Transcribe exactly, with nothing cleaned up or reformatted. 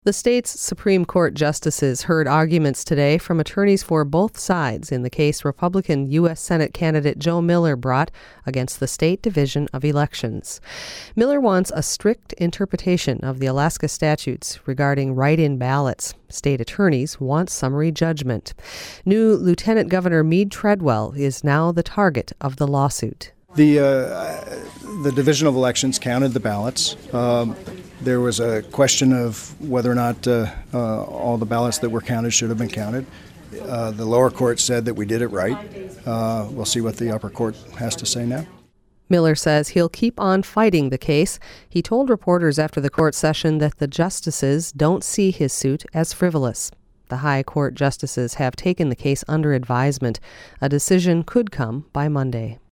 The state's Supreme Court justices heard arguments today from attorneys for both sides in the case Republican U S Senate candidate Joe Miller brought against the State Division of Elections. Miller wants a strict interpretation of the Alaska statutes regarding write-in ballots. State attorneys want summary judgment. New Lieutenant Governor Mead Treadwell is now the target of the lawsuit. The uh, the Division of Elections counted the ballots. Um, there was a question of whether or not uh, uh, all the ballots that were counted should have been counted. Uh, the lower court said that we did it right. Uh, we'll see what the upper court has to say now. Miller says he'll keep on fighting the case. He told reporters after the court session that the justices don't see his suit as frivolous. The high court justices have taken the case under advisement. A decision could come by Monday.